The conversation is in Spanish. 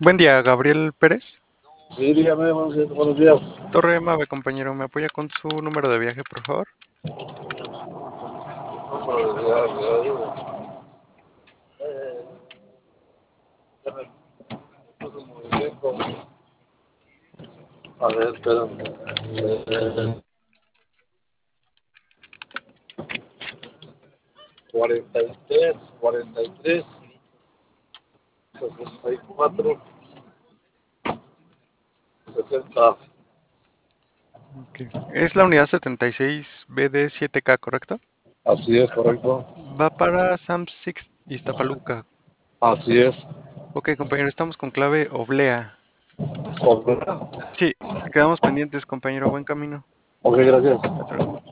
Buen día, Gabriel Pérez. Sí, dígame, buenos días. Torre Mave, compañero, ¿me apoya con su número de viaje, por favor? A ver, espérame. 43, 43, 64, 60. Ok. Es la unidad 76 BD7K, ¿correcto? Así es, correcto. Va para Sam Six Iztapaluca. Así es. Ok, compañero, estamos con clave oblea. Correcto. Sí, quedamos pendientes, compañero. Buen camino. Ok, gracias. Hasta luego.